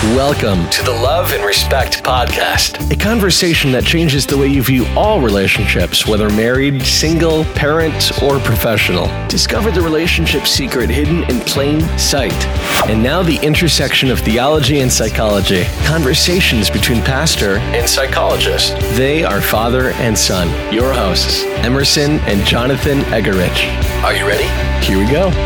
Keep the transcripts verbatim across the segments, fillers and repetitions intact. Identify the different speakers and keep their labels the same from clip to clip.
Speaker 1: Welcome to the Love and Respect Podcast, a conversation that changes the way you view all relationships, whether married, single, parent, or professional. Discover the relationship secret hidden in plain sight. And now the intersection of theology and psychology. Conversations between pastor and psychologist. They are father and son. Your hosts, Emerson and Jonathan Egerich. Are you ready? Here we go.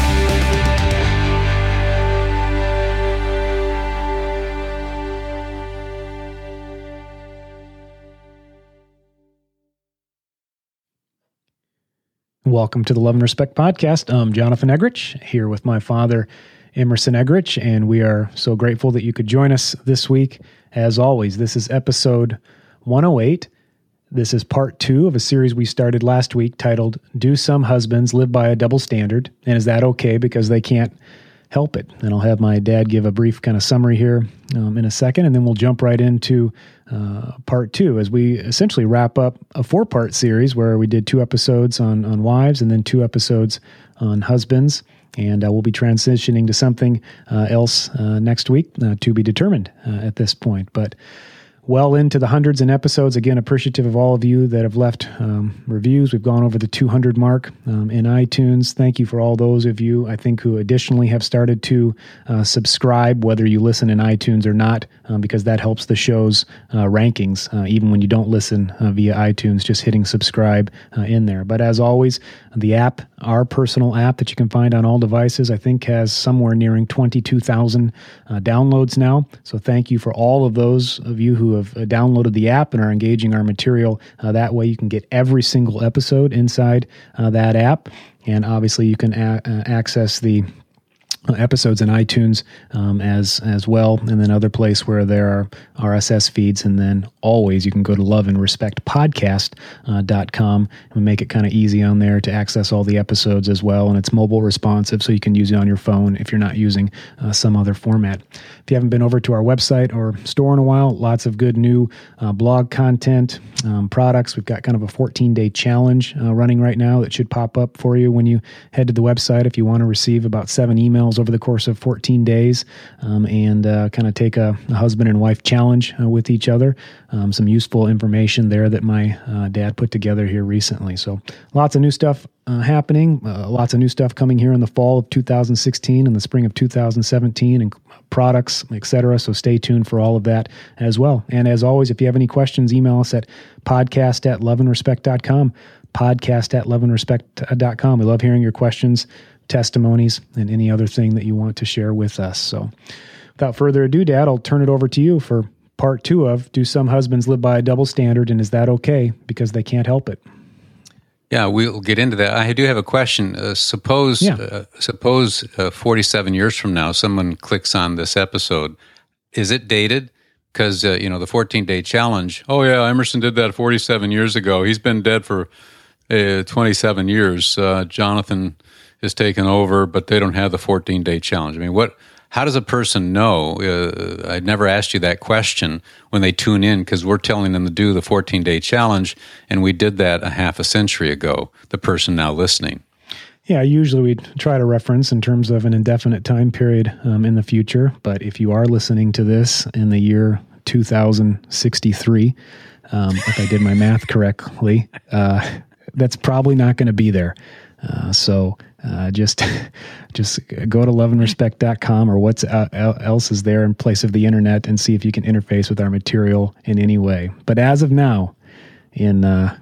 Speaker 2: Welcome to the Love and Respect Podcast. I'm Jonathan Egerich, here with my father, Emerson Egerich, and we are so grateful that you could join us this week. As always, this is episode one oh eight. This is part two of a series we started last week titled, Do Some Husbands Live by a Double Standard? And is that okay because they can't help it? And I'll have my dad give a brief kind of summary here um, in a second, and then we'll jump right into uh, part two as we essentially wrap up a four-part series where we did two episodes on, on wives and then two episodes on husbands. And uh, we'll be transitioning to something uh, else uh, next week uh, to be determined uh, at this point. But well into the hundreds in episodes. Again, appreciative of all of you that have left um, reviews. We've gone over the two hundred mark um, in iTunes. Thank you for all those of you, I think, who additionally have started to uh, subscribe, whether you listen in iTunes or not, um, because that helps the show's uh, rankings, uh, even when you don't listen uh, via iTunes, just hitting subscribe uh, in there. But as always, the app, our personal app that you can find on all devices, I think has somewhere nearing twenty-two thousand uh, downloads now. So thank you for all of those of you who have uh, downloaded the app and are engaging our material. Uh, that way you can get every single episode inside uh, that app. And obviously you can a- uh, access the Uh, episodes in iTunes um, as as well, and then other place where there are R S S feeds, and then always you can go to love and respect podcast dot com and make it kind of easy on there to access all the episodes as well, and it's mobile responsive, so you can use it on your phone if you're not using uh, some other format. If you haven't been over to our website or store in a while, lots of good new uh, blog content, um, products. We've got kind of a fourteen-day challenge uh, running right now that should pop up for you when you head to the website if you want to receive about seven emails over the course of fourteen days um, and uh, kind of take a, a husband and wife challenge uh, with each other. Um, some useful information there that my uh, dad put together here recently. So lots of new stuff uh, happening, uh, lots of new stuff coming here in the fall of two thousand sixteen and the spring of two thousand seventeen, and products, et cetera. So stay tuned for all of that as well. And as always, if you have any questions, email us at podcast at love and respect dot com, podcast at love and respect dot com. We love hearing your questions, testimonies, and any other thing that you want to share with us. So without further ado, Dad, I'll turn it over to you for part two of Do Some Husbands Live by a Double Standard, and is that okay because they can't help it?
Speaker 3: Yeah, we'll get into that. I do have a question. Uh, suppose yeah. uh, suppose uh, forty-seven years from now, someone clicks on this episode. Is it dated? Because, uh, you know, the fourteen-day challenge, oh, yeah, Emerson did that forty-seven years ago. He's been dead for uh, twenty-seven years. Uh, Jonathan is taken over, but they don't have the fourteen-day challenge. I mean, what? How does a person know? Uh, I'd never asked you that question when they tune in, because we're telling them to do the fourteen-day challenge, and we did that a half a century ago, the person now listening.
Speaker 2: Yeah, usually we try to reference in terms of an indefinite time period um, in the future, but if you are listening to this in the year two thousand sixty-three, um, if I did my math correctly, uh, that's probably not going to be there. Uh, so uh, just just go to love and respect dot com or what else is there in place of the internet and see if you can interface with our material in any way. But as of now, in uh,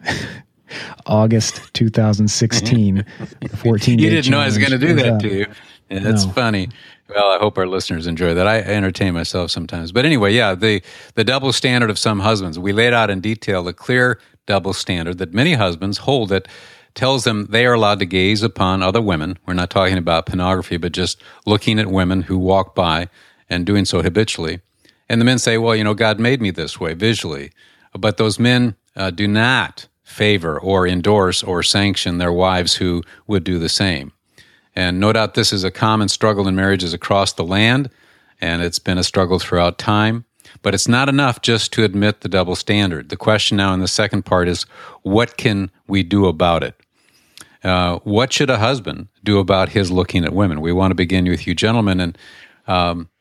Speaker 2: August two thousand sixteen, the fourteen-day
Speaker 3: You didn't know I was going to do that
Speaker 2: uh,
Speaker 3: to you. Yeah, that's no. funny. Well, I hope our listeners enjoy that. I entertain myself sometimes. But anyway, yeah, the, the double standard of some husbands. We laid out in detail the clear double standard that many husbands hold that tells them they are allowed to gaze upon other women. We're not talking about pornography, but just looking at women who walk by and doing so habitually. And the men say, well, you know, God made me this way visually. But those men uh, do not favor or endorse or sanction their wives who would do the same. And no doubt this is a common struggle in marriages across the land, and it's been a struggle throughout time. But it's not enough just to admit the double standard. The question now in the second part is, what can we do about it? Uh, what should a husband do about his looking at women? We want to begin with you gentlemen. And um,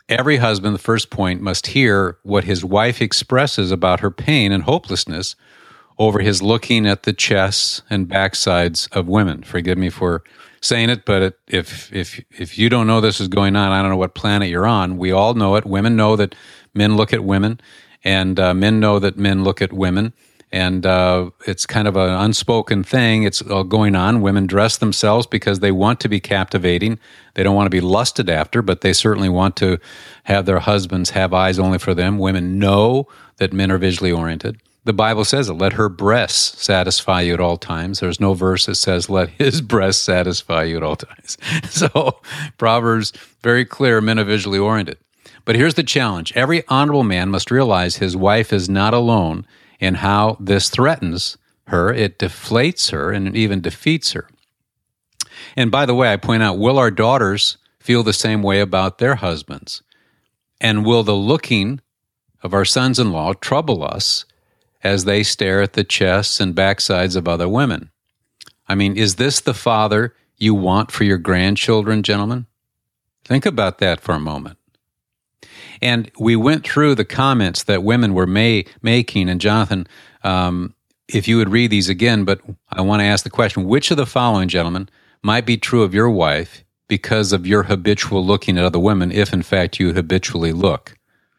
Speaker 3: every husband, the first point, must hear what his wife expresses about her pain and hopelessness over his looking at the chests and backsides of women. Forgive me for saying it, but it, if if if you don't know this is going on, I don't know what planet you're on. We all know it. Women know that men look at women, and uh, men know that men look at women. And uh, it's kind of an unspoken thing. It's uh, going on. Women dress themselves because they want to be captivating. They don't want to be lusted after, but they certainly want to have their husbands have eyes only for them. Women know that men are visually oriented. The Bible says it, let her breasts satisfy you at all times. There's no verse that says, let his breasts satisfy you at all times. So Proverbs, very clear, men are visually oriented. But here's the challenge. Every honorable man must realize his wife is not alone in how this threatens her. It deflates her and even defeats her. And by the way, I point out, will our daughters feel the same way about their husbands? And will the looking of our sons-in-law trouble us as they stare at the chests and backsides of other women? I mean, is this the father you want for your grandchildren, gentlemen? Think about that for a moment. And we went through the comments that women were may, making, and Jonathan, um, if you would read these again, but I want to ask the question, which of the following, gentlemen, might be true of your wife because of your habitual looking at other women, if in fact you habitually look?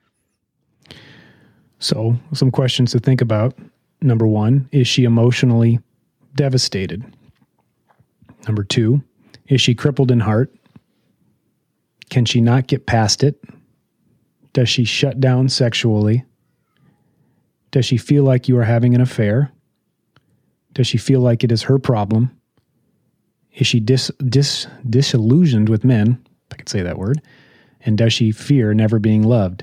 Speaker 2: So, some questions to think about. Number one, is she emotionally devastated? Number two, is she crippled in heart? Can she not get past it? Does she shut down sexually? Does she feel like you are having an affair? Does she feel like it is her problem? Is she dis, dis, disillusioned with men, if I could say that word? And does she fear never being loved?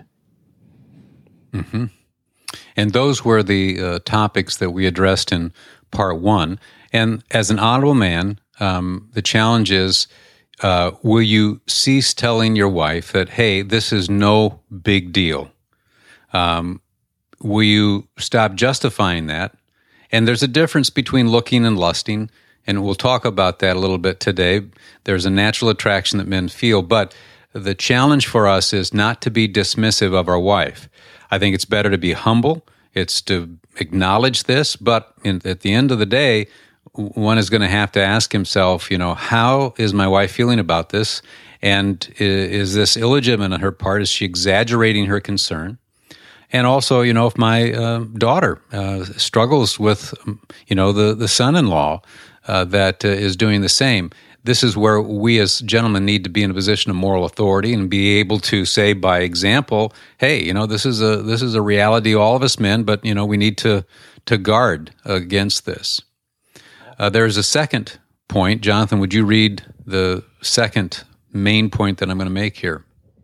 Speaker 3: Mm-hmm. And those were the uh, topics that we addressed in part one. And as an honorable man, um, the challenge is, Uh, will you cease telling your wife that, hey, this is no big deal? Um, will you stop justifying that? And there's a difference between looking and lusting, and we'll talk about that a little bit today. There's a natural attraction that men feel, but the challenge for us is not to be dismissive of our wife. I think it's better to be humble. It's to acknowledge this, but in, at the end of the day, one is going to have to ask himself, you know, how is my wife feeling about this? And is this illegitimate on her part? Is she exaggerating her concern? And also, you know, if my uh, daughter uh, struggles with, you know, the, the son-in-law uh, that uh, is doing the same, this is where we as gentlemen need to be in a position of moral authority and be able to say by example, hey, you know, this is a this is a reality, all of us men, but, you know, we need to to guard against this. Uh, there's a second point. Jonathan, would you read the second main point that I'm going to make here?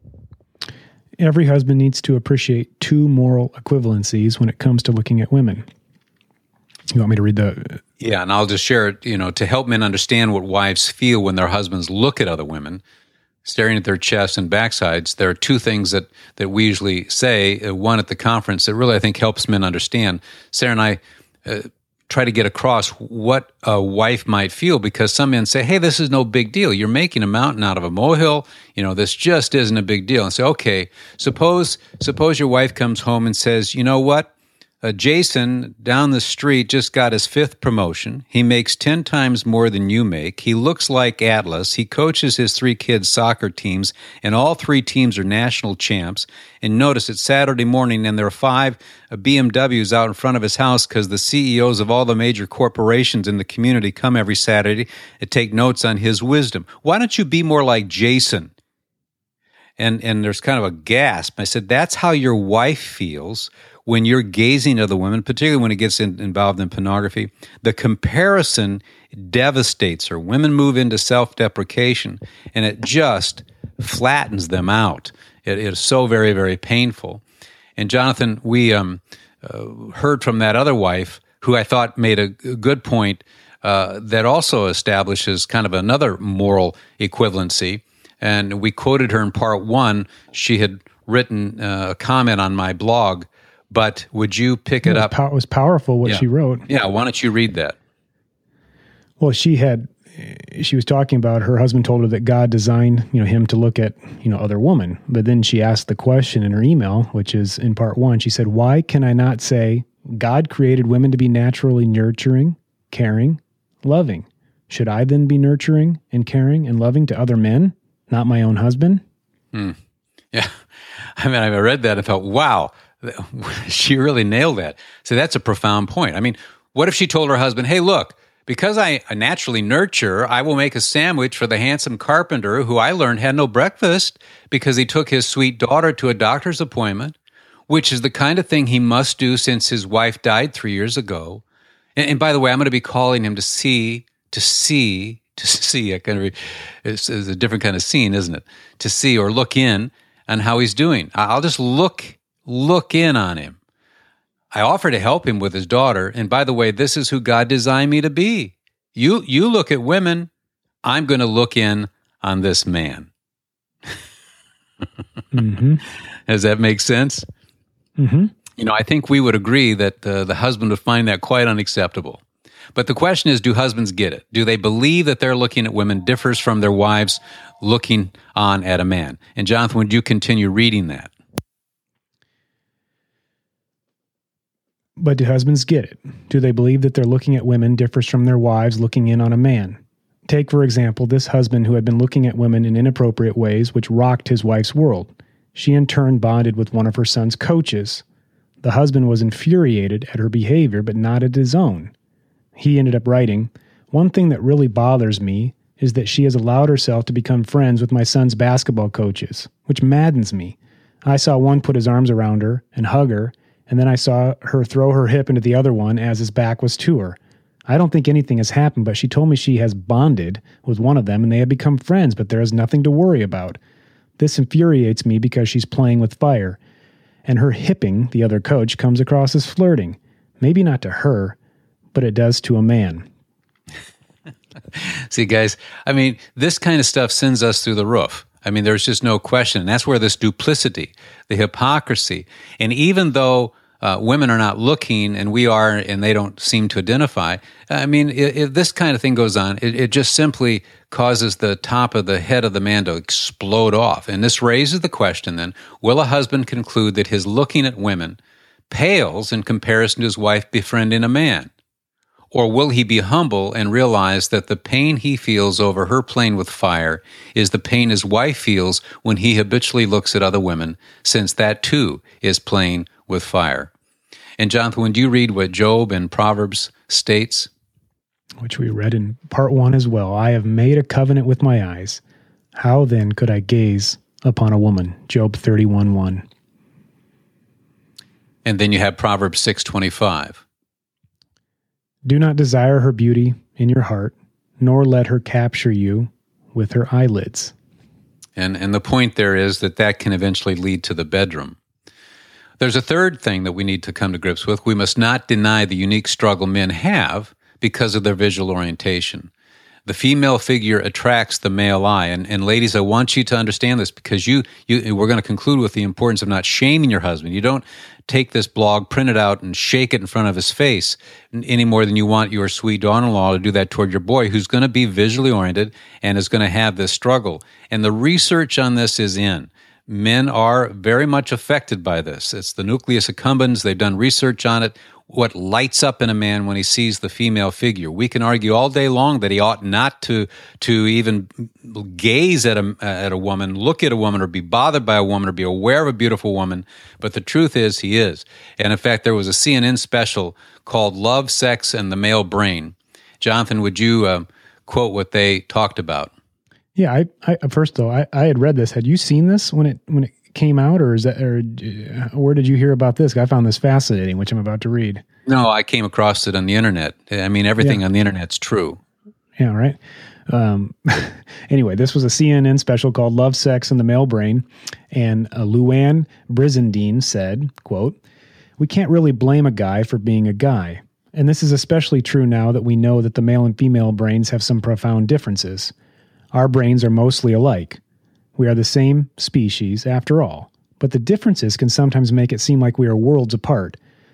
Speaker 2: Every husband needs to appreciate two moral equivalencies when it comes to looking at women. You want me to read the...
Speaker 3: Yeah, and I'll just share it, you know, to help men understand what wives feel when their husbands look at other women, staring at their chests and backsides. There are two things that, that we usually say, uh, one at the conference that really I think helps men understand. Sarah and I... Uh, try to get across what a wife might feel, because some men say, hey, this is no big deal. You're making a mountain out of a molehill. You know, this just isn't a big deal. And say, okay, suppose suppose your wife comes home and says, you know what? Uh, Jason down the street just got his fifth promotion. He makes ten times more than you make. He looks like Atlas. He coaches his three kids' soccer teams, and all three teams are national champs. And notice it's Saturday morning, and there are five B M Ws out in front of his house because the C E Os of all the major corporations in the community come every Saturday and take notes on his wisdom. Why don't you be more like Jason? And and there's kind of a gasp. I said, that's how your wife feels when you're gazing at other women, particularly when it gets in, involved in pornography. The comparison devastates her. Women move into self-deprecation, and it just flattens them out. It, it is so very, very painful. And Jonathan, we um, uh, heard from that other wife who I thought made a good point uh, that also establishes kind of another moral equivalency. And we quoted her in part one. She had written uh, a comment on my blog, but would you pick it,
Speaker 2: it
Speaker 3: up?
Speaker 2: Pow- it was powerful what
Speaker 3: yeah.
Speaker 2: she wrote.
Speaker 3: Yeah, why don't you read that?
Speaker 2: Well, she had she was talking about her husband told her that God designed, you know, him to look at, you know, other women. But then she asked the question in her email, which is in part one, she said, why can I not say God created women to be naturally nurturing, caring, loving? Should I then be nurturing and caring and loving to other men, not my own husband?
Speaker 3: Hmm. Yeah. I mean, I read that and thought, wow, she really nailed that. So that's a profound point. I mean, what if she told her husband, hey, look, because I naturally nurture, I will make a sandwich for the handsome carpenter who I learned had no breakfast because he took his sweet daughter to a doctor's appointment, which is the kind of thing he must do since his wife died three years ago. And, and by the way, I'm going to be calling him to see, to see, to see. I kind of, it's, it's a different kind of scene, isn't it? To see or look in on how he's doing. I'll just look, look in on him. I offer to help him with his daughter. And by the way, this is who God designed me to be. You you look at women, I'm going to look in on this man. Mm-hmm. Does that make sense?
Speaker 2: Mm-hmm.
Speaker 3: You know, I think we would agree that uh, the husband would find that quite unacceptable. But the question is, do husbands get it? Do they believe that they're looking at women differs from their wives looking on at a man? And Jonathan, would you continue reading that?
Speaker 2: But do husbands get it? Do they believe that they're looking at women differs from their wives looking in on a man? Take, for example, this husband who had been looking at women in inappropriate ways, which rocked his wife's world. She in turn bonded with one of her son's coaches. The husband was infuriated at her behavior, but not at his own. He ended up writing, one thing that really bothers me is that she has allowed herself to become friends with my son's basketball coaches, which maddens me. I saw one put his arms around her and hug her, and then I saw her throw her hip into the other one as his back was to her. I don't think anything has happened, but she told me she has bonded with one of them and they have become friends, but there is nothing to worry about. This infuriates me because she's playing with fire, and her hipping the other coach comes across as flirting. Maybe not to her, but it does to a man.
Speaker 3: See, guys, I mean, this kind of stuff sends us through the roof. I mean, there's just no question. And that's where this duplicity, the hypocrisy, and even though uh, women are not looking and we are and they don't seem to identify, I mean, if this kind of thing goes on, it, it just simply causes the top of the head of the man to explode off. And this raises the question then, will a husband conclude that his looking at women pales in comparison to his wife befriending a man? Or will he be humble and realize that the pain he feels over her playing with fire is the pain his wife feels when he habitually looks at other women, since that too is playing with fire? And Jonathan, would you read what Job in Proverbs states?
Speaker 2: Which we read in part one as well. I have made a covenant with my eyes. How then could I gaze upon a woman? Job thirty-one one.
Speaker 3: And then you have Proverbs six twenty-five.
Speaker 2: Do not desire her beauty in your heart, nor let her capture you with her eyelids.
Speaker 3: And and the point there is that that can eventually lead to the bedroom. There's a third thing that we need to come to grips with. We must not deny the unique struggle men have because of their visual orientation. The female figure attracts the male eye. And, and ladies, I want you to understand this because you, you we're going to conclude with the importance of not shaming your husband. You don't take this blog, print it out, and shake it in front of his face any more than you want your sweet daughter-in-law to do that toward your boy who's going to be visually oriented and is going to have this struggle. And the research on this is in. Men are very much affected by this. It's the nucleus accumbens. They've done research on it. What lights up in a man when he sees the female figure. We can argue all day long that he ought not to to even gaze at a at a woman, look at a woman, or be bothered by a woman, or be aware of a beautiful woman. But the truth is, he is. And in fact, there was a C N N special called "Love, Sex, and the Male Brain." Jonathan, would you uh, quote what they talked about?
Speaker 2: Yeah, I, I first though I, I had read this. Had you seen this when it when it came out, or is that, or where did you hear about this? I found this fascinating, which I'm about to read.
Speaker 3: No, I came across it on the internet. I mean, everything yeah. on the internet's true.
Speaker 2: Yeah, right. Um, anyway, this was a C N N special called "Love, Sex, and the Male Brain," and uh, Luann Brizendine said, "quote We can't really blame a guy for being a guy, and this is especially true now that we know that the male and female brains have some profound differences. Our brains are mostly alike. We are the same species, after all, but the differences can sometimes make it seem like we are worlds apart.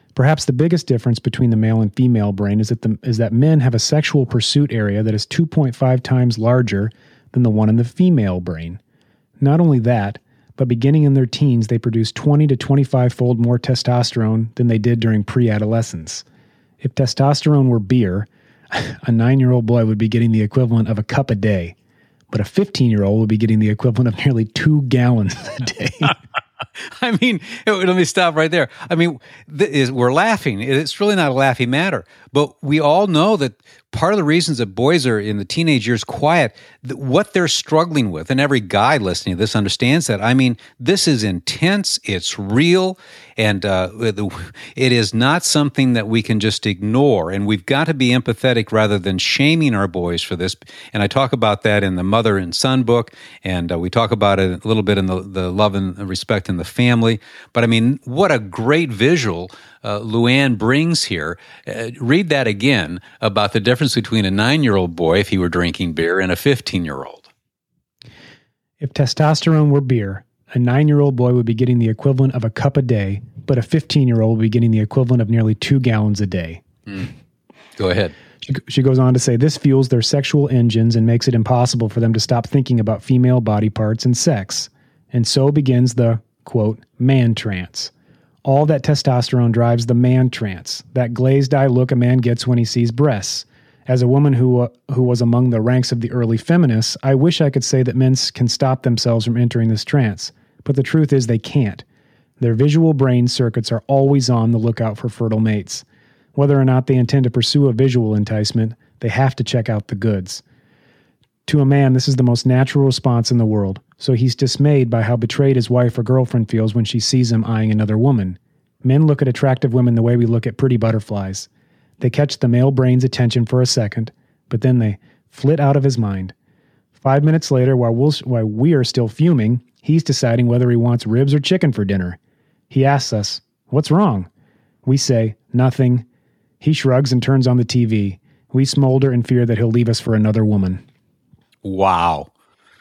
Speaker 2: Perhaps the biggest difference between the male and female brain is that the, is that men have a sexual pursuit area that is two point five times larger than the one in the female brain. Not only that, but beginning in their teens, they produce twenty to twenty-five fold more testosterone than they did during pre-adolescence. If testosterone were beer, a nine-year-old boy would be getting the equivalent of a cup a day, but a fifteen-year-old would be getting the equivalent of nearly two gallons a day.
Speaker 3: I mean, let me stop right there. I mean, th- is, we're laughing. It's really not a laughing matter. But we all know that part of the reasons that boys are in the teenage years quiet, th- what they're struggling with, and every guy listening to this understands that. I mean, this is intense. It's real. And uh, it is not something that we can just ignore. And we've got to be empathetic rather than shaming our boys for this. And I talk about that in the Mother and Son book. And uh, we talk about it a little bit in the, the Love and Respect in the Family. But I mean, what a great visual uh, Luann brings here. Uh, read that again about the difference between a nine-year-old boy, if he were drinking beer, and a fifteen-year-old.
Speaker 2: If testosterone were beer, a nine-year-old boy would be getting the equivalent of a cup a day, but a fifteen-year-old would be getting the equivalent of nearly two gallons a day.
Speaker 3: Mm. Go ahead.
Speaker 2: She, she goes on to say, this fuels their sexual engines and makes it impossible for them to stop thinking about female body parts and sex. And so begins the, quote, man trance. All that testosterone drives the man trance, that glazed eye look a man gets when he sees breasts. As a woman who uh, who was among the ranks of the early feminists, I wish I could say that men can stop themselves from entering this trance. But the truth is they can't. Their visual brain circuits are always on the lookout for fertile mates. Whether or not they intend to pursue a visual enticement, they have to check out the goods. To a man, this is the most natural response in the world, so he's dismayed by how betrayed his wife or girlfriend feels when she sees him eyeing another woman. Men look at attractive women the way we look at pretty butterflies. They catch the male brain's attention for a second, but then they flit out of his mind. Five minutes later, while, we'll, while we are still fuming, he's deciding whether he wants ribs or chicken for dinner. He asks us, what's wrong? We say, nothing. He shrugs and turns on the T V. We smolder in fear that he'll leave us for another woman.
Speaker 3: Wow.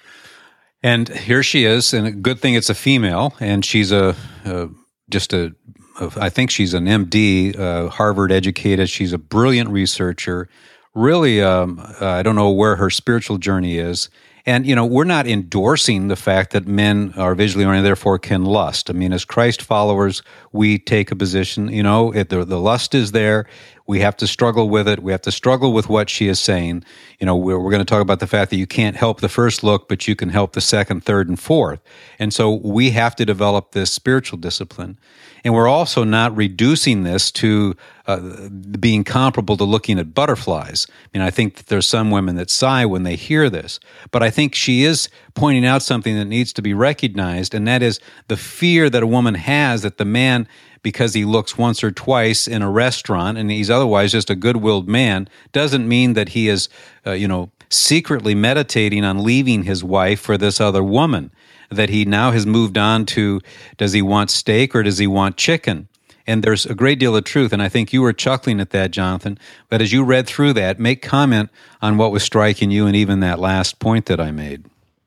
Speaker 3: And here she is, and a good thing it's a female, and she's a, a just a, a, I think she's an M D, uh, Harvard educated. She's a brilliant researcher. Really, um, uh, I don't know where her spiritual journey is. And, you know, we're not endorsing the fact that men are visually oriented, therefore can lust. I mean, as Christ followers, we take a position, you know, if the, the lust is there. We have to struggle with it. We have to struggle with what she is saying. You know, we're, we're going to talk about the fact that you can't help the first look, but you can help the second, third, and fourth. And so we have to develop this spiritual discipline. And we're also not reducing this to uh, being comparable to looking at butterflies. I mean, I think that there's some women that sigh when they hear this. But I think she is pointing out something that needs to be recognized, and that is the fear that a woman has that the man, because he looks once or twice in a restaurant and he's otherwise just a good-willed man, doesn't mean that he is, uh, you know, secretly meditating on leaving his wife for this other woman, that he now has moved on to, does he want steak or does he want chicken? And there's a great deal of truth, and I think you were chuckling at that, Jonathan, but as you read through that, make comment on what was striking you and even that last point that I made.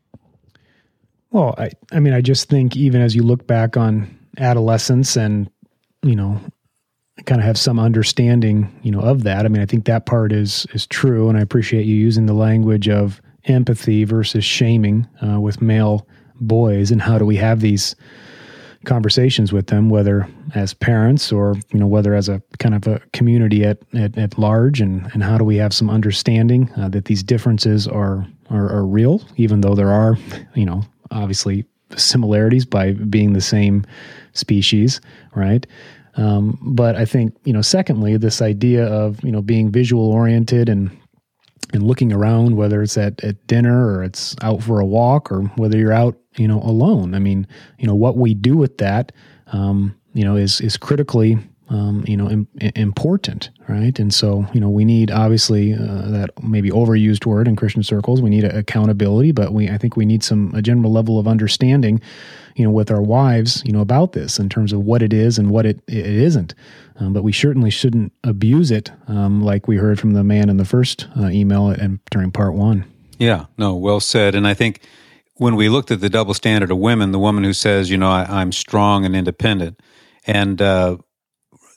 Speaker 2: Well, I, I mean, I just think even as you look back on adolescence and, you know, kind of have some understanding, you know, of that. I mean, I think that part is is true, and I appreciate you using the language of empathy versus shaming uh, with male boys, and how do we have these conversations with them, whether as parents or, you know, whether as a kind of a community at at, at large, and, and how do we have some understanding uh, that these differences are, are are real, even though there are, you know, obviously similarities by being the same species, right? Um, but I think, you know, secondly, this idea of, you know, being visual oriented and and looking around, whether it's at, at dinner or it's out for a walk or whether you're out, you know, alone. I mean, you know, what we do with that, um, you know, is is critically, um, you know, im- important, right? And so, you know, we need obviously uh, that maybe overused word in Christian circles. We need a, accountability, but we I think we need some a general level of understanding, you know, with our wives, you know, about this in terms of what it is and what it it isn't. Um, but we certainly shouldn't abuse it, um, like we heard from the man in the first uh, email and during part one.
Speaker 3: Yeah, no, well said. And I think when we looked at the double standard of women, the woman who says, you know, I, I'm strong and independent, and uh,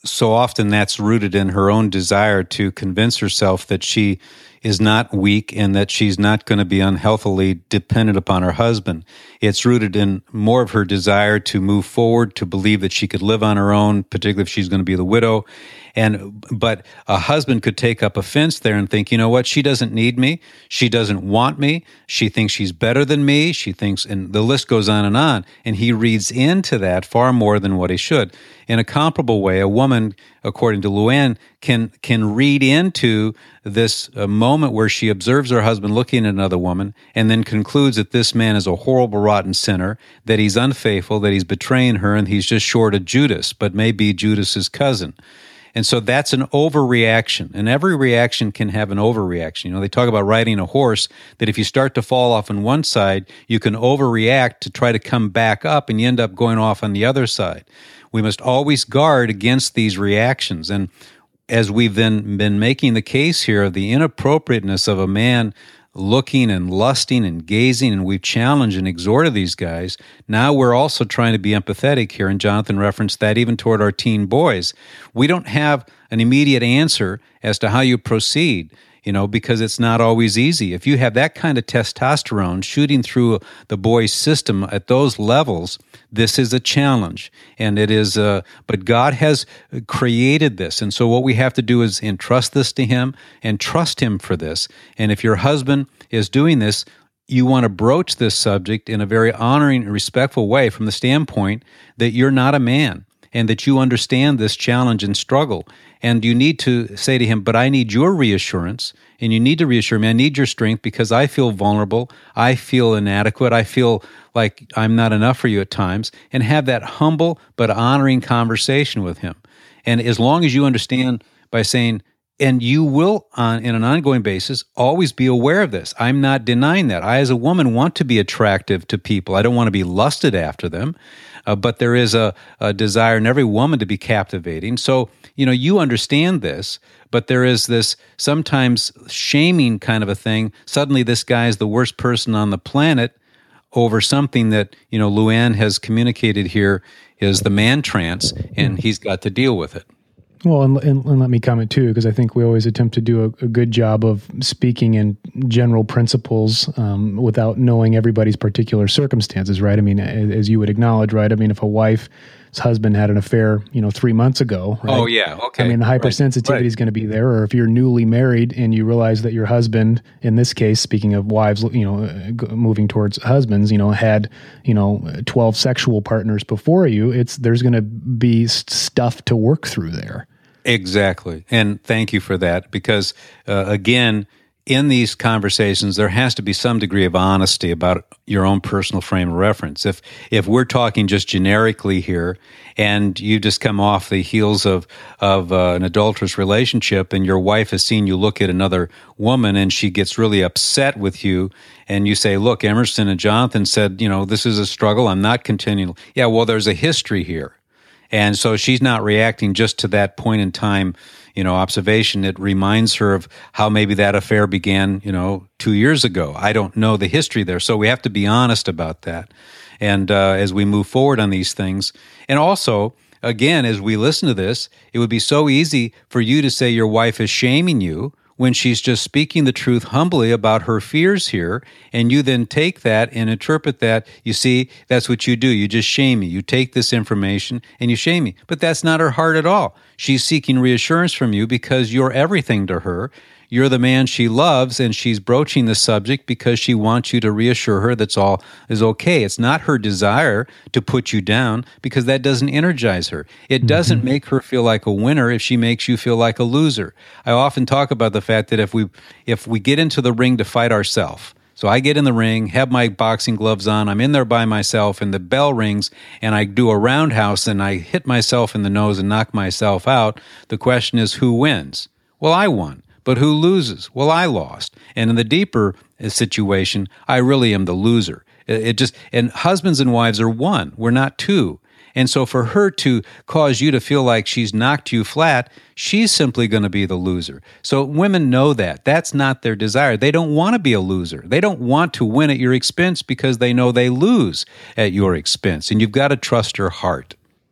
Speaker 3: so often that's rooted in her own desire to convince herself that she is not weak and that she's not going to be unhealthily dependent upon her husband. It's rooted in more of her desire to move forward, to believe that she could live on her own, particularly if she's going to be the widow. And but a husband could take up offense there and think, you know what, she doesn't need me. She doesn't want me. She thinks she's better than me. She thinks, and the list goes on and on. And he reads into that far more than what he should. In a comparable way, a woman, according to Luann, can can read into this uh, moment where she observes her husband looking at another woman and then concludes that this man is a horrible, rotten sinner, that he's unfaithful, that he's betraying her, and he's just short of Judas, but may be Judas's cousin. And so that's an overreaction, and every reaction can have an overreaction. You know, they talk about riding a horse, that if you start to fall off on one side, you can overreact to try to come back up, and you end up going off on the other side. We must always guard against these reactions. And as we've then been making the case here of the inappropriateness of a man looking and lusting and gazing, and we've challenged and exhorted these guys, now we're also trying to be empathetic here, and Jonathan referenced that even toward our teen boys. We don't have an immediate answer as to how you proceed, you know, because it's not always easy. If you have that kind of testosterone shooting through the boy's system at those levels, this is a challenge, and it is. Uh, but God has created this, and so what we have to do is entrust this to Him and trust Him for this. And if your husband is doing this, you want to broach this subject in a very honoring and respectful way, from the standpoint that you're not a man and that you understand this challenge and struggle. And you need to say to him, but I need your reassurance, and you need to reassure me, I need your strength, because I feel vulnerable, I feel inadequate, I feel like I'm not enough for you at times, and have that humble but honoring conversation with him. And as long as you understand by saying, and you will, on in an ongoing basis, always be aware of this. I'm not denying that. I, as a woman, want to be attractive to people. I don't want to be lusted after them, uh, but there is a, a desire in every woman to be captivating. So, you know, you understand this, but there is this sometimes shaming kind of a thing. Suddenly, this guy is the worst person on the planet over something that, you know, Luann has communicated here is the man trance, and he's got to deal with it.
Speaker 2: Well, and, and, and let me comment too, because I think we always attempt to do a, a good job of speaking in general principles um, without knowing everybody's particular circumstances, right? I mean, as, as you would acknowledge, right? I mean, if a wife's husband had an affair, you know, three months ago, right?
Speaker 3: Oh, yeah, okay.
Speaker 2: I mean, the hypersensitivity right. is going to be there. Or if you're newly married and you realize that your husband, in this case, speaking of wives, you know, moving towards husbands, you know, had, you know, twelve sexual partners before you, it's there's going to be stuff to work through there.
Speaker 3: Exactly. And thank you for that, because, uh, again, in these conversations, there has to be some degree of honesty about your own personal frame of reference. If if we're talking just generically here, and you just come off the heels of of uh, an adulterous relationship, and your wife has seen you look at another woman, and she gets really upset with you, and you say, look, Emerson and Jonathan said, you know, this is a struggle, I'm not continuing. Yeah, well, there's a history here. And so she's not reacting just to that point in time, you know, observation. It reminds her of how maybe that affair began, you know, two years ago. I don't know the history there. So we have to be honest about that. And uh, as we move forward on these things, and also, again, as we listen to this, it would be so easy for you to say your wife is shaming you when she's just speaking the truth humbly about her fears here, and you then take that and interpret that. You see, that's what you do. You just shame me. You take this information and you shame me. But that's not her heart at all. She's seeking reassurance from you because you're everything to her. You're the man she loves, and she's broaching the subject because she wants you to reassure her that's all is okay. It's not her desire to put you down, because that doesn't energize her. It doesn't mm-hmm. make her feel like a winner if she makes you feel like a loser. I often talk about the fact that if we if we get into the ring to fight ourselves, so I get in the ring, have my boxing gloves on, I'm in there by myself, and the bell rings, and I do a roundhouse, and I hit myself in the nose and knock myself out. The question is, who wins? Well, I won. But who loses? Well, I lost. And in the deeper situation, I really am the loser. It just, and husbands and wives are one. We're not two. And so for her to cause you to feel like she's knocked you flat, she's simply going to be the loser. So women know that. That's not their desire. They don't want to be a loser. They don't want to win at your expense because they know they lose at your expense. And you've got to trust her heart.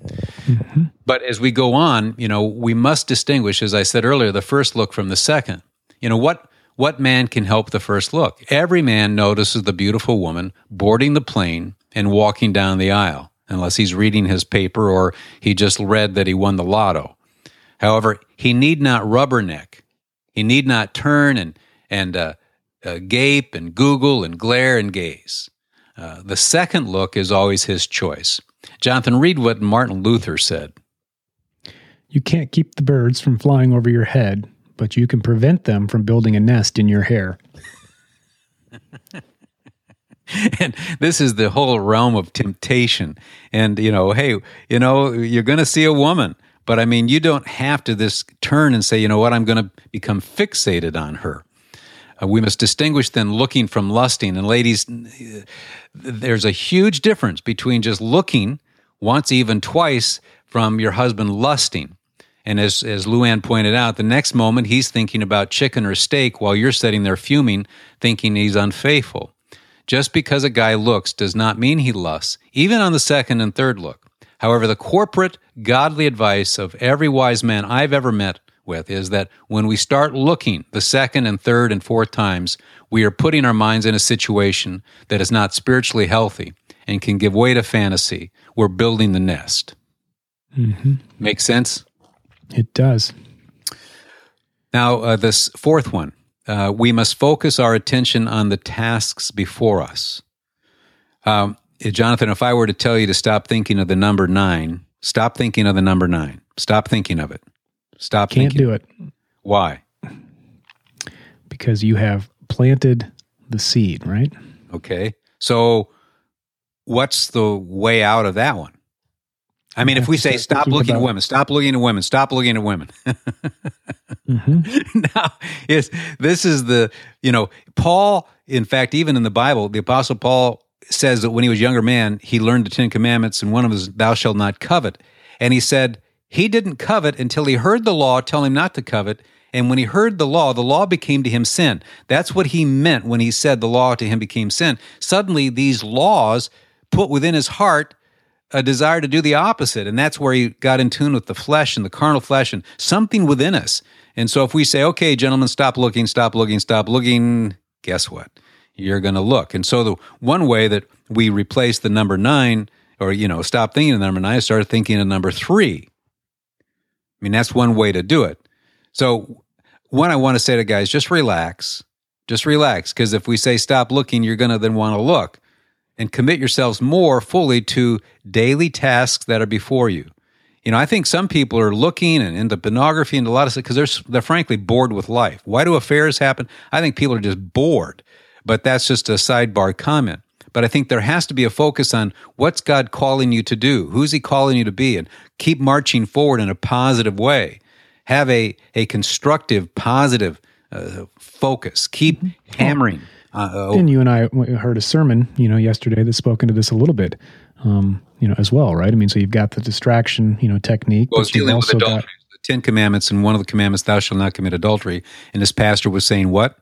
Speaker 3: Mm-hmm. But as we go on, you know, we must distinguish, as I said earlier, the first look from the second. You know, what what man can help the first look? Every man notices the beautiful woman boarding the plane and walking down the aisle, unless he's reading his paper or he just read that he won the lotto. However, he need not rubberneck. He need not turn and and uh, uh, gape and Google and glare and gaze. Uh, the second look is always his choice. Jonathan, read what Martin Luther said.
Speaker 2: You can't keep the birds from flying over your head, but you can prevent them from building a nest in your hair.
Speaker 3: And this is the whole realm of temptation. And, you know, hey, you know, you're going to see a woman, but I mean, you don't have to this turn and say, you know what, I'm going to become fixated on her. Uh, we must distinguish then looking from lusting. And ladies, there's a huge difference between just looking once, even twice, from your husband lusting. And as, as Luann pointed out, the next moment he's thinking about chicken or steak while you're sitting there fuming, thinking he's unfaithful. Just because a guy looks does not mean he lusts, even on the second and third look. However, the corporate, godly advice of every wise man I've ever met with is that when we start looking the second and third and fourth times, we are putting our minds in a situation that is not spiritually healthy and can give way to fantasy. We're building the nest.
Speaker 2: Mm-hmm.
Speaker 3: Make sense?
Speaker 2: It does.
Speaker 3: Now, uh, this fourth one. Uh, we must focus our attention on the tasks before us. Um, Jonathan, if I were to tell you to stop thinking of the number nine, stop thinking of the number nine. Stop thinking of it. Stop
Speaker 2: Can't
Speaker 3: thinking.
Speaker 2: do it.
Speaker 3: Why?
Speaker 2: Because you have planted the seed, right?
Speaker 3: Okay. So what's the way out of that one? I mean, if we say stop looking at women, stop looking at women, stop looking at women. mm-hmm. Now, yes, this is the, you know, Paul, in fact, even in the Bible, the Apostle Paul says that when he was a younger man, he learned the Ten Commandments, and one of them is, thou shalt not covet. And he said he didn't covet until he heard the law tell him not to covet. And when he heard the law, the law became to him sin. That's what he meant when he said the law to him became sin. Suddenly, these laws put within his heart a desire to do the opposite. And that's where he got in tune with the flesh and the carnal flesh and something within us. And so if we say, okay, gentlemen, stop looking, stop looking, stop looking, guess what? You're going to look. And so the one way that we replace the number nine, or, you know, stop thinking of number nine, start thinking of number three. I mean, that's one way to do it. So what I want to say to guys, just relax. Just relax. Because if we say stop looking, you're going to then want to look. And commit yourselves more fully to daily tasks that are before you. You know, I think some people are looking and into pornography and a lot of stuff because they're, they're frankly bored with life. Why do affairs happen? I think people are just bored. But that's just a sidebar comment. But I think there has to be a focus on what's God calling you to do? Who's he calling you to be? And keep marching forward in a positive way. Have a, a constructive, positive uh, focus. Keep mm-hmm. hammering. Uh,
Speaker 2: and you and I heard a sermon, you know, yesterday that spoke into this a little bit, um, you know, as well, right? I mean, so you've got the distraction, you know, technique.
Speaker 3: Well, it's dealing with adultery. Got, the Ten Commandments, and one of the commandments, thou shalt not commit adultery. And this pastor was saying what?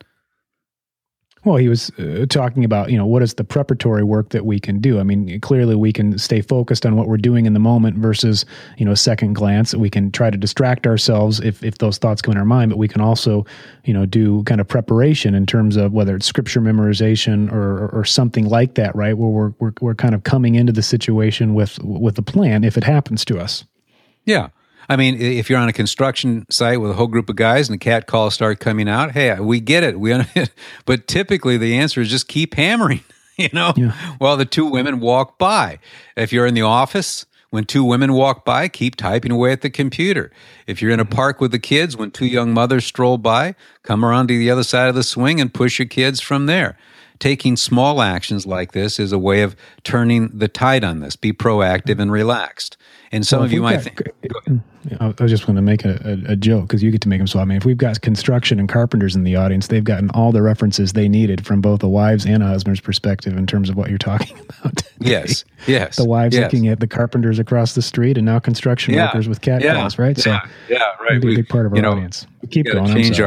Speaker 2: Well, he was uh, talking about, you know, what is the preparatory work that we can do? I mean, clearly we can stay focused on what we're doing in the moment versus, you know, a second glance. We can try to distract ourselves if, if those thoughts come in our mind, but we can also, you know, do kind of preparation in terms of whether it's scripture memorization or, or, or something like that, right? Where we're, we're, we're kind of coming into the situation with, with a plan if it happens to us.
Speaker 3: Yeah. I mean, if you're on a construction site with a whole group of guys and the cat calls start coming out, hey, we get it. We, but typically the answer is just keep hammering, you know, yeah. while the two women walk by. If you're in the office, when two women walk by, keep typing away at the computer. If you're in a park with the kids, when two young mothers stroll by, come around to the other side of the swing and push your kids from there. Taking small actions like this is a way of turning the tide on this. Be proactive and relaxed. And some well, of you might got, think...
Speaker 2: I was just going to make a, a, a joke because you get to make them so. I mean, if we've got construction and carpenters in the audience, they've gotten all the references they needed from both a wife's and a husband's perspective in terms of what you're talking about today.
Speaker 3: Yes, yes.
Speaker 2: The wives
Speaker 3: yes.
Speaker 2: looking at the carpenters across the street and now construction
Speaker 3: yeah.
Speaker 2: workers with cat
Speaker 3: yeah.
Speaker 2: calls, right?
Speaker 3: Yeah,
Speaker 2: so
Speaker 3: yeah, right.
Speaker 2: Be a big part of our
Speaker 3: you know,
Speaker 2: audience. Keep going.
Speaker 3: Change
Speaker 2: I'm sorry.
Speaker 3: our...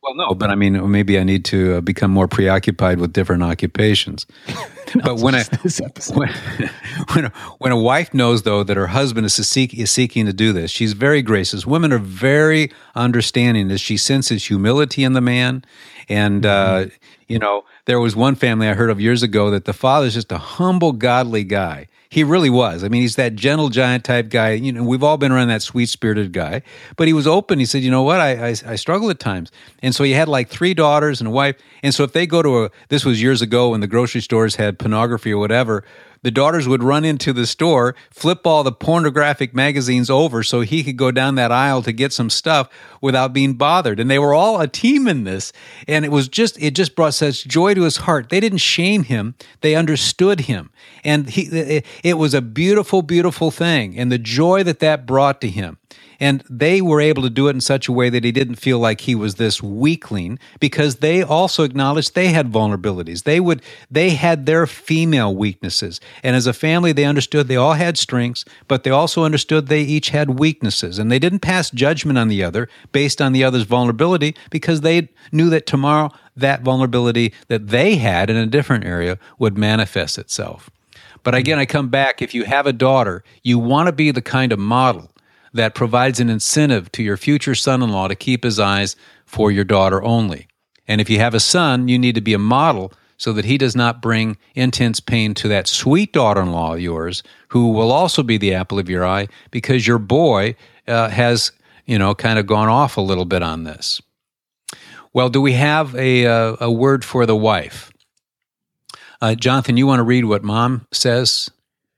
Speaker 3: Well, no, but I mean, maybe I need to uh, become more preoccupied with different occupations. But when, I, when, when, a, when a wife knows, though, that her husband is, seek, is seeking to do this, she's very gracious. Women are very understanding as she senses humility in the man. And, mm-hmm. uh, you know, there was one family I heard of years ago that the father's just a humble, godly guy. He really was. I mean, he's that gentle giant type guy. You know, we've all been around that sweet-spirited guy. But he was open. He said, you know what, I, I, I struggle at times. And so he had like three daughters and a wife. And so if they go to a, this was years ago when the grocery stores had pornography or whatever, the daughters would run into the store, flip all the pornographic magazines over so he could go down that aisle to get some stuff without being bothered. And they were all a team in this. And it was just, it just brought such joy to his heart. They didn't shame him. They understood him. And he, it, it was a beautiful, beautiful thing. And the joy that that brought to him. And they were able to do it in such a way that he didn't feel like he was this weakling, because they also acknowledged they had vulnerabilities. They would, they had their female weaknesses. And as a family, they understood they all had strengths, but they also understood they each had weaknesses. And they didn't pass judgment on the other based on the other's vulnerability, because they knew that tomorrow that vulnerability that they had in a different area would manifest itself. But again, I come back, if you have a daughter, you want to be the kind of model that provides an incentive to your future son-in-law to keep his eyes for your daughter only. And if you have a son, you need to be a model so that he does not bring intense pain to that sweet daughter-in-law of yours, who will also be the apple of your eye, because your boy uh, has, you know, kind of gone off a little bit on this. Well, do we have a, uh, a word for the wife? Uh, Jonathan, you want to read what Mom says?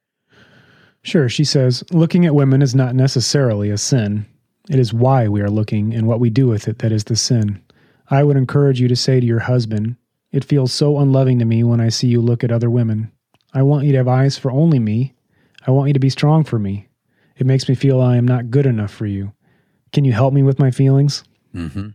Speaker 2: Sure. She says, looking at women is not necessarily a sin. It is why we are looking and what we do with it that is the sin. I would encourage you to say to your husband, it feels so unloving to me when I see you look at other women. I want you to have eyes for only me. I want you to be strong for me. It makes me feel I am not good enough for you. Can you help me with my feelings?
Speaker 3: Mm-hmm.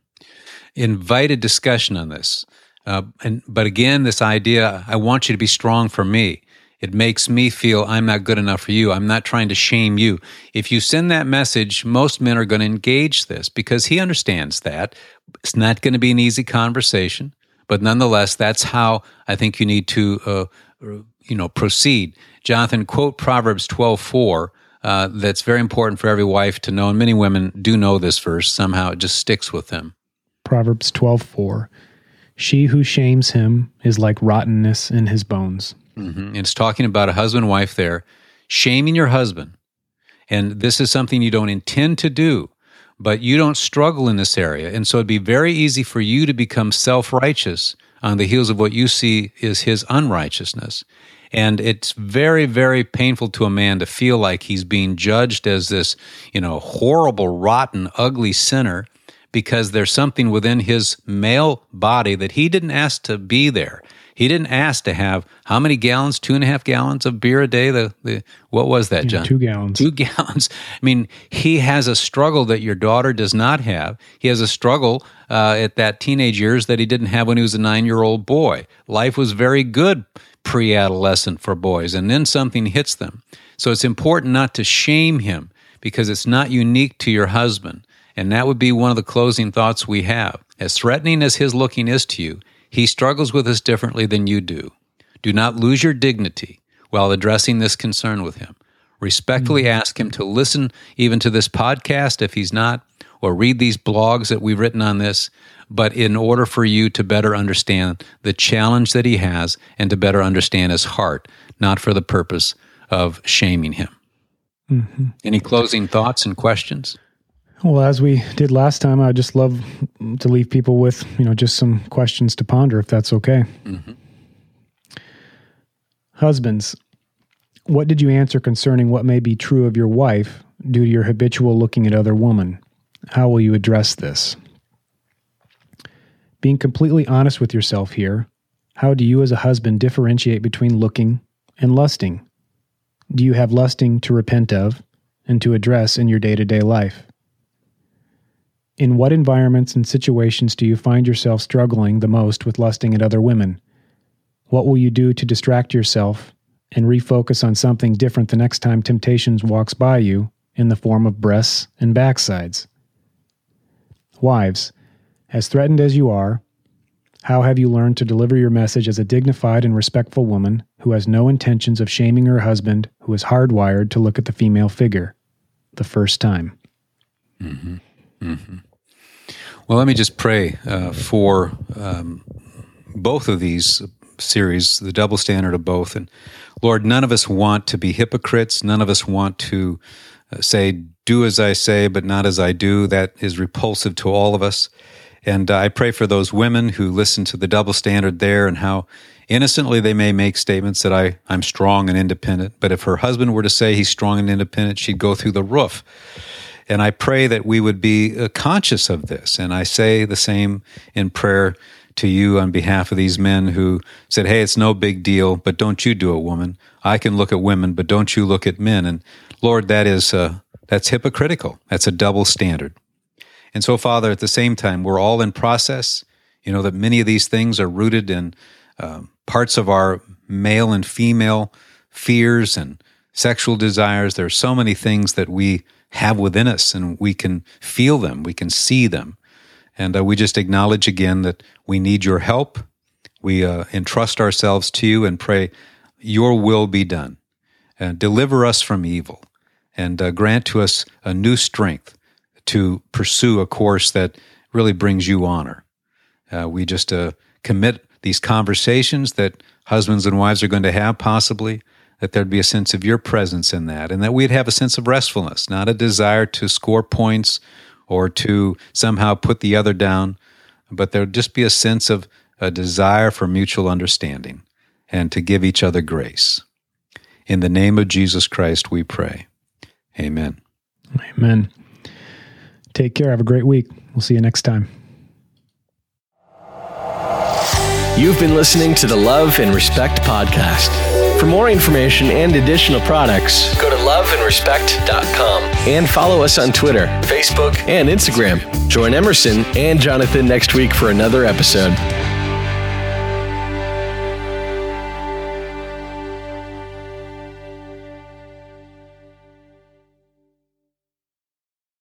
Speaker 3: Invited discussion on this. Uh, and But again, this idea, I want you to be strong for me. It makes me feel I'm not good enough for you. I'm not trying to shame you. If you send that message, most men are going to engage this, because he understands that. It's not going to be an easy conversation, but nonetheless, that's how I think you need to uh, you know, proceed. Jonathan, quote Proverbs twelve four. Uh, that's very important for every wife to know, and many women do know this verse. Somehow it just sticks with them.
Speaker 2: Proverbs twelve four. She who shames him is like rottenness in his bones.
Speaker 3: Mm-hmm. It's talking about a husband and wife there, shaming your husband. And this is something you don't intend to do, but you don't struggle in this area. And so it'd be very easy for you to become self-righteous on the heels of what you see is his unrighteousness. And it's very, very painful to a man to feel like he's being judged as this, you know, horrible, rotten, ugly sinner, because there's something within his male body that he didn't ask to be there. He didn't ask to have how many gallons? Two and a half gallons of beer a day? The, the what was that, John?
Speaker 2: Yeah, two gallons.
Speaker 3: Two gallons. I mean, he has a struggle that your daughter does not have. He has a struggle uh, at that teenage years that he didn't have when he was a nine-year-old boy. Life was very good pre-adolescent for boys, and then something hits them. So it's important not to shame him, because it's not unique to your husband. And that would be one of the closing thoughts we have. As threatening as his looking is to you, he struggles with this differently than you do. Do not lose your dignity while addressing this concern with him. Respectfully mm-hmm. ask him to listen even to this podcast if he's not, or read these blogs that we've written on this, but in order for you to better understand the challenge that he has and to better understand his heart, not for the purpose of shaming him. Mm-hmm. Any closing thoughts and questions?
Speaker 2: Well, as we did last time, I'd just love to leave people with, you know, just some questions to ponder, if that's okay. Mm-hmm. Husbands, what did you answer concerning what may be true of your wife due to your habitual looking at other women? How will you address this? Being completely honest with yourself here, how do you as a husband differentiate between looking and lusting? Do you have lusting to repent of and to address in your day-to-day life? In what environments and situations do you find yourself struggling the most with lusting at other women? What will you do to distract yourself and refocus on something different the next time temptation walks by you in the form of breasts and backsides? Wives, As threatened as you are, how have you learned to deliver your message as a dignified and respectful woman who has no intentions of shaming her husband, who is hardwired to look at the female figure the first time?
Speaker 3: Mm-hmm. Mm-hmm. Well, let me just pray uh, for um, both of these series, the double standard of both. And Lord, none of us want to be hypocrites. None of us want to uh, say, do as I say, but not as I do. That is repulsive to all of us. And uh, I pray for those women who listen to the double standard there and how innocently they may make statements that I, I'm strong and independent. But if her husband were to say he's strong and independent, she'd go through the roof. And I pray that we would be uh, conscious of this. And I say the same in prayer to you on behalf of these men who said, hey, it's no big deal, but don't you do it, woman. I can look at women, but don't you look at men. And Lord, that is uh, that's hypocritical. That's a double standard. And so, Father, at the same time, we're all in process. You know that many of these things are rooted in um, parts of our male and female fears and sexual desires. There are so many things that we have within us, and we can feel them, we can see them. And uh, we just acknowledge again that we need your help. We uh, entrust ourselves to you and pray, your will be done. And deliver us from evil, and uh, grant to us a new strength to pursue a course that really brings you honor. Uh, we just uh, commit these conversations that husbands and wives are going to have possibly, that there'd be a sense of your presence in that, and that we'd have a sense of restfulness, not a desire to score points or to somehow put the other down, but there'd just be a sense of a desire for mutual understanding and to give each other grace. In the name of Jesus Christ, we pray. Amen.
Speaker 2: Amen. Take care. Have a great week. We'll see you next time.
Speaker 1: You've been listening to the Love and Respect podcast. For more information and additional products, go to love and respect dot com and follow us on Twitter, Facebook, and Instagram. Join Emerson and Jonathan next week for another episode.